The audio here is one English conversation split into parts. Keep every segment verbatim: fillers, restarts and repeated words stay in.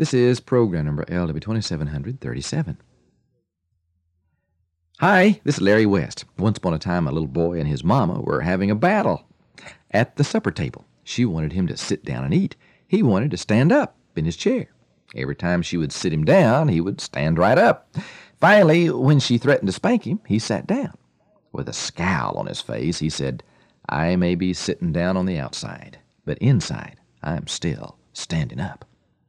This is program number L W twenty-seven thirty-seven. Hi, this is Larry West. Once upon a time, a little boy and his mama were having a battle at the supper table. She wanted him to sit down and eat. He wanted to stand up in his chair. Every time she would sit him down, he would stand right up. Finally, when she threatened to spank him, he sat down. With a scowl on his face, he said, "I may be sitting down on the outside, but inside, I'm still standing up."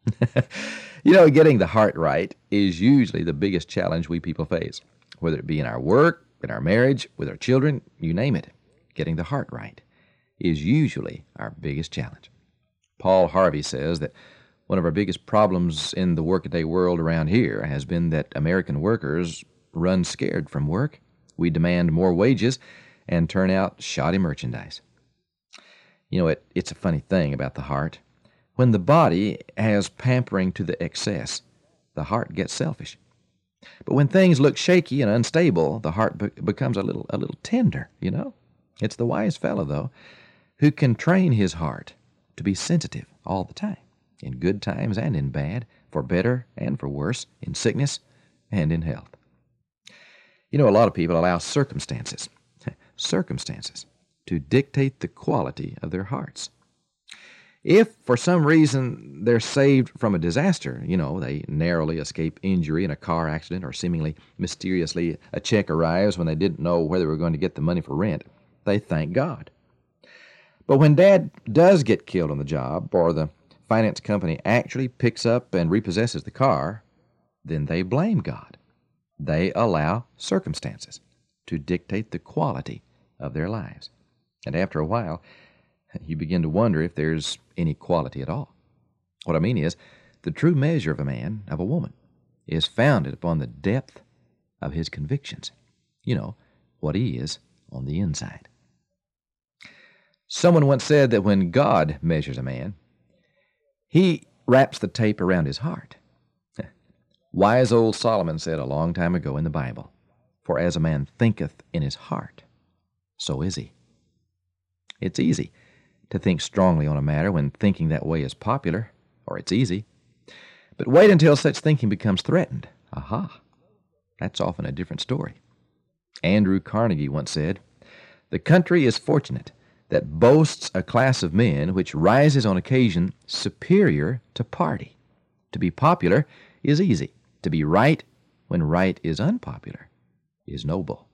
You know, getting the heart right is usually the biggest challenge we people face, whether it be in our work, in our marriage, with our children, you name it. Getting the heart right is usually our biggest challenge. Paul Harvey says that one of our biggest problems in the workaday world around here has been that American workers run scared from work. We demand more wages and turn out shoddy merchandise. You know, it, it's a funny thing about the heart. When the body has pampering to the excess, the heart gets selfish. But when things look shaky and unstable, the heart be- becomes a little a little tender, you know? It's the wise fellow, though, who can train his heart to be sensitive all the time, in good times and in bad, for better and for worse, in sickness and in health. You know, a lot of people allow circumstances, circumstances, to dictate the quality of their hearts. If, for some reason, they're saved from a disaster, you know, they narrowly escape injury in a car accident, or seemingly mysteriously a check arrives when they didn't know whether they were going to get the money for rent, they thank God. But when Dad does get killed on the job, or the finance company actually picks up and repossesses the car, then they blame God. They allow circumstances to dictate the quality of their lives. And after a while, you begin to wonder if there's any quality at all. What I mean is, the true measure of a man, of a woman, is founded upon the depth of his convictions. You know, what he is on the inside. Someone once said that when God measures a man, he wraps the tape around his heart. Wise old Solomon said a long time ago in the Bible, "For as a man thinketh in his heart, so is he." It's easy to think strongly on a matter when thinking that way is popular, or it's easy. But wait until such thinking becomes threatened. Aha! That's often a different story. Andrew Carnegie once said, "The country is fortunate that boasts a class of men which rises on occasion superior to party. To be popular is easy. To be right when right is unpopular is noble."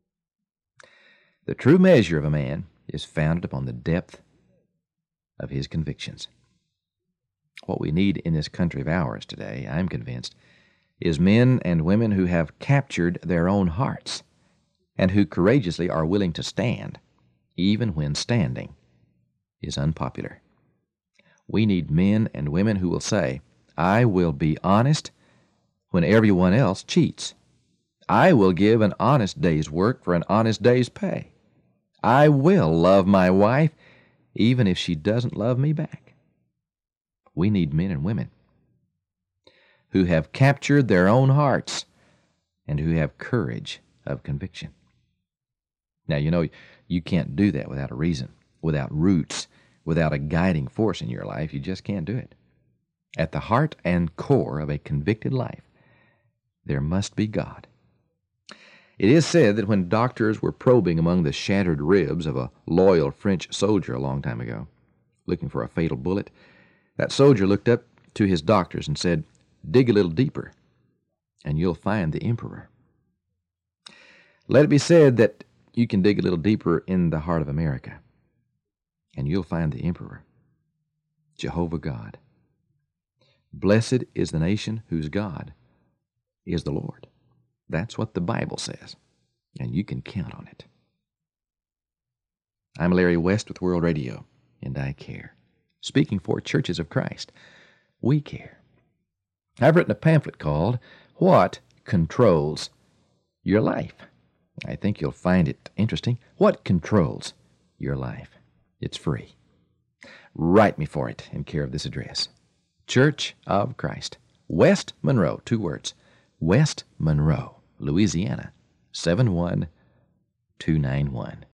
The true measure of a man is founded upon the depth of his convictions. What we need in this country of ours today, I'm convinced, is men and women who have captured their own hearts and who courageously are willing to stand, even when standing is unpopular. We need men and women who will say, "I will be honest when everyone else cheats. I will give an honest day's work for an honest day's pay. I will love my wife even if she doesn't love me back." We need men and women who have captured their own hearts and who have courage of conviction. Now, you know, you can't do that without a reason, without roots, without a guiding force in your life. You just can't do it. At the heart and core of a convicted life, there must be God. It is said that when doctors were probing among the shattered ribs of a loyal French soldier a long time ago, looking for a fatal bullet, that soldier looked up to his doctors and said, "Dig a little deeper, and you'll find the emperor." Let it be said that you can dig a little deeper in the heart of America, and you'll find the emperor, Jehovah God. Blessed is the nation whose God is the Lord. That's what the Bible says, and you can count on it. I'm Larry West with World Radio, and I care. Speaking for Churches of Christ, we care. I've written a pamphlet called "What Controls Your Life?" I think you'll find it interesting. What controls your life? It's free. Write me for it in care of this address. Church of Christ, West Monroe, two words, West Monroe, Louisiana, seven one two nine one.